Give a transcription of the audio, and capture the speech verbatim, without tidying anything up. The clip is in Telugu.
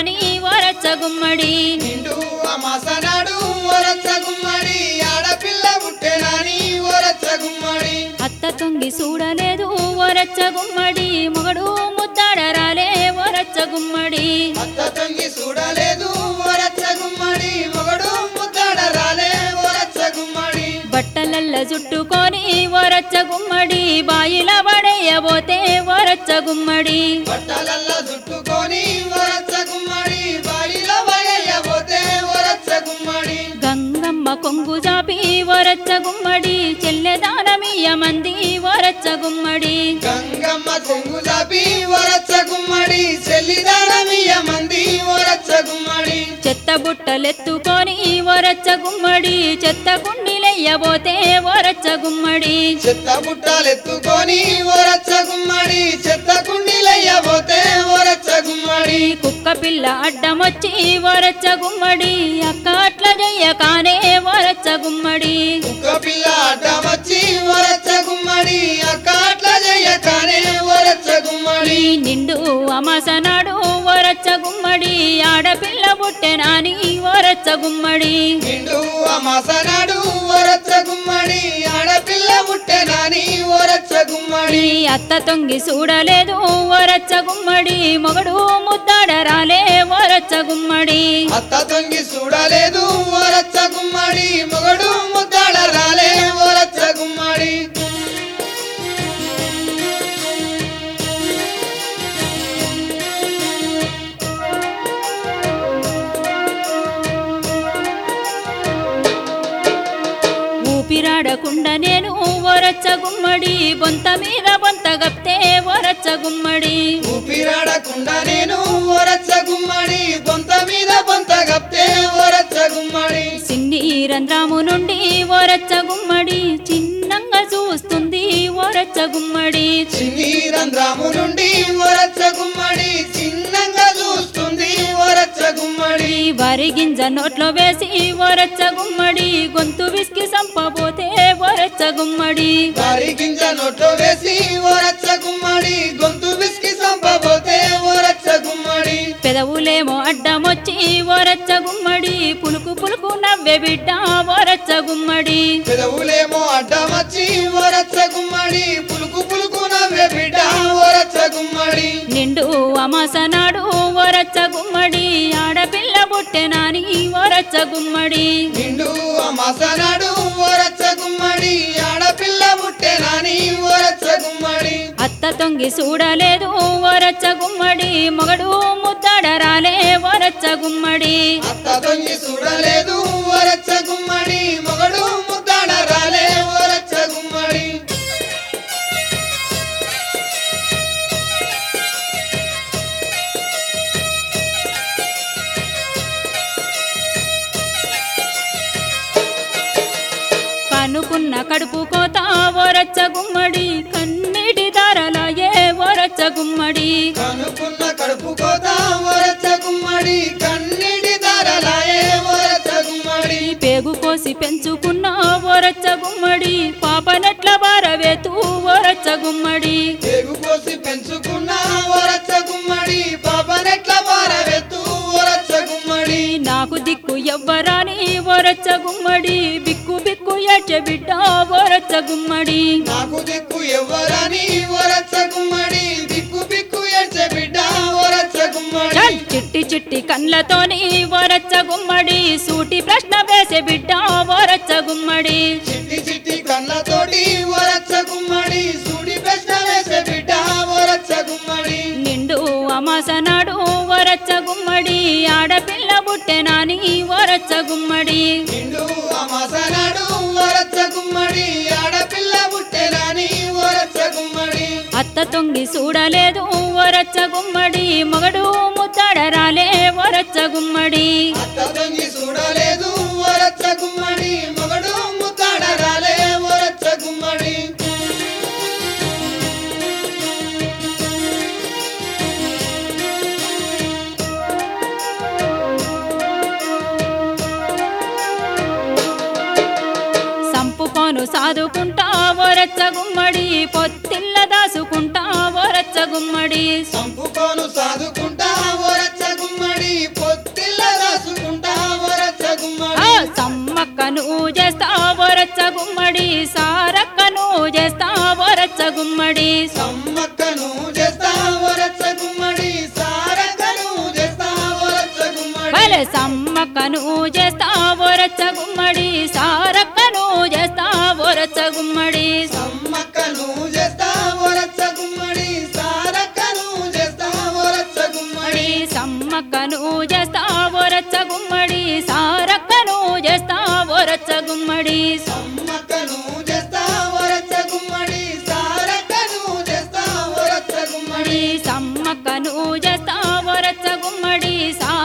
నాని వరచ్చ గుమ్మడి నిండు అమాసనాడు వరచ్చ గుమ్మడి ఆడపిల్ల పుట్టెనాని వరచ్చ గుమ్మడి అత్త తొంగి చూడలేదు వరచ్చ గుమ్మడి మొగడు ముద్దాడరాలే వరచ్చ గుమ్మడి అత్త తొంగి చూడలేదు వరచ్చ గుమ్మడి మొగడు ముద్దాడరాలే వరచ్చ గుమ్మడి బట్టలల్ల జుట్టుకొని వరచ్చ గుమ్మడి బాయిల పడేయబోతే వరచ్చ గుమ్మడి బట్టలల్ల జుట్టుకొని వరచ్చ గుమ్మడి బాయిల పడేయబోతే వరచ్చ గుమ్మడి గంగమ్మ కొంగు జాపి వరచ్చ గుమ్మడి చెల్లెదానమీయ మంది వరచ్చ గుమ్మడి గంగమ్మ కొంగు జాపి వరచ్చ గుమ్మడి చెల్లిదానమియ మంది వరచ్చ గుమ్మడి చెత్త బుట్టలెత్తుకొని వరచ్చ గుమ్మడి చెత్త కుండిలెయ్యబోతే వరచ్చ గుమ్మడి చెత్త బుట్టలెత్తుకొని వరచ్చ గుమ్మడి చెత్త కుండీలయ్యబోతే వరచ్చ గుమ్మడి కుక్క పిల్ల అడ్డమొచ్చి వరచ్చ గుమ్మడి అక్క అట్ల చెయ్యకానే వరచ్చ గుమ్మడి కుక్క పిల్ల అడ్డమొచ్చి వరచ్చ గుమ్మడి అక్క అట్ల చెయ్యకానే వరచ్చ గుమ్మడి నిండు అమాసనాడు వరచ్చ గుమ్మడి ఆడపిల్ల పుట్టెనాని వరచ్చ గుమ్మడి నిండు అమాసనాడు వరచ్చ గుమ్మడి ఆడపిల్ల పుట్టెనాని వరచ్చ గుమ్మడి అత్త తొంగి చూడలేదు వరచ్చ గుమ్మడి మొగడు ముద్దాడరాలే వరచ్చ గుమ్మడి అత్త తొంగి చూడలేదు వరచ్చ గుమ్మడి మొగడు ముద్దాడ రాలే వరచ్చ గుమ్మడి ఊపిరాడకుండా నేను వరచ్చ గుమ్మడి బొంత మీద బొంత గప్తే వరచ్చ గుమ్మడి ఊపిరాడకుండా నేను వరచ్చ గుమ్మడి బొంత మీద బొంత గప్తే వరచ్చ గుమ్మడి సిన్ని రంధ్రాము నుండి వరచ్చ గుమ్మడి చిన్నంగా చూస్తుంది వరచ్చ గుమ్మడి చిన్ని రంధ్రాము నుండి వరచ్చ గుమ్మడి చిన్నంగా చూస్తుంది వరచ్చ గుమ్మడి వరి గింజ నోట్లో వేసి వరచ్చ గుమ్మడి గొంతు విసికి సంపబోతే వరచ్చ గుమ్మడి వారి గింజ నోట్లో వేసి వరచ్చ గుమ్మడి గొంతు విసికి సంపబోతే వరచ్చ గుమ్మడి పెదవులేమో అడ్డమొచ్చి వరచ్చ గుమ్మడి పులుకు పులుకు నవ్వే బిడ్డ వరచ్చ గుమ్మడి పెదవులేమో అడ్డమచ్చి వరచ్చ గుమ్మడి పులుకు పులుకు నవ్వే బిడ్డ వరచ్చ గుమ్మడి నిండు అమాసనాడు వరచ్చ గుమ్మడి ఆడపిల్ల పుట్టెనాని వరచ్చ గుమ్మడి నిండు అమాసనాడు వరచ్చ గుమ్మడి ఆడపిల్ల పుట్టెనాని వరచ్చ గుమ్మడి అత్త తొంగి చూడలేదు వరచ్చ గుమ్మడి మొగడు ముద్దాడరాలే వరచ్చ గుమ్మడి అత్త దొంగి చూడలేదు వరచ్చ గుమ్మడి మొగడు ముద్దాడ రాలే వరచ్చ గుమ్మడి కనుకున్న కడుపు కోత వరచ్చ గుమ్మడి కన్నీటి దారలాయే వరచ్చ గుమ్మడి కనుకున్న కడుపు కోత వరచ్చ గుమ్మడి కన్నీటి దారలాయే వరచ్చ గుమ్మడి పేగు కోసి పెంచుకున్న వరచ్చ గుమ్మడి పాపనెట్ల బారవేతూ వరచ్చ గుమ్మడి పేగు కోసి పెంచుకున్న వరచ్చ గుమ్మడి పాపనెట్ల పారవెత్తు వరచ్చ గుమ్మడి నాకు దిక్కు ఎవ్వరాని వరచ్చ గుమ్మడి బిక్కు బిక్కు ఏడ్చే బిడ్డ వరచ్చ గుమ్మడి నాకు దిక్కు ఎవ్వరని వరచ్చ గుమ్మడి బిక్కు బిక్కు ఏడ్చే బిడ్డ వరచ్చ గుమ్మడి చల్ చిట్టి చిట్టి కళ్ళతోని వరచ్చ గుమ్మడి సూటి ప్రశ్న వేసే బిడ్డ వరచ్చ గుమ్మడి చిట్టి చిట్టి కళ్ళతోటి వరచ్చ గుమ్మడి సూడి ప్రశ్న వేసే బిడ్డ వరచ్చ గుమ్మడి నిండు అమాసనాడు వరచ్చ గుమ్మడి ఆడపిల్ల పుట్టెనాని వరచ్చ గుమ్మడి నిండు అమాసనాడు వరచ్చ గుమ్మడి ఆడపిల్ల పుట్టెనాని వరచ్చ గుమ్మడి అత్త తొంగి చూడలేదు వరచ్చ గుమ్మడి మొగడు ముద్దాడరాలే వరచ్చ గుమ్మడి అత్త దొంగి చూడలేదు వరచ్చ గుమ్మడి మొగడు ముద్దాడ రాలే వరచ్చ గుమ్మడి సంపుకోను సాదుకుంటా వరచ్చ గుమ్మడి పొత్తిల్ల దాసుకుంటా వరచ్చ గుమ్మడి సంపుకోను సాదుకుంటా వరచ్చ గుమ్మడి గుమ్మడి సారక్కను చేస్తావో రచ్చ గుమ్మడి సమ్మక్కను చేస్తావో రచ్చ గుమ్మడి సారక్కను చేస్తావో రచ్చ గుమ్మడి భలే సమ్మక్కను చేస్తావో రచ్చ గుమ్మడి సారక్కను చేస్తావో రచ్చ గుమ్మడి సమ్మక్కను చేస్తావో రచ్చ గుమ్మడి సారక్కను చేస్తావో రచ్చ గుమ్మడి సమ్మక్కను చేస్తావో రచ్చ గుమ్మడి సారక్కను చేస్తావో రచ్చ గుమ్మడి సమ్మక్కను చేస్తావో రచ్చ గుమ్మడి సారక్కను చేస్తావో రచ్చ గుమ్మడి సమ్మక్కను చేస్తావో రచ్చ గుమ్మడి సా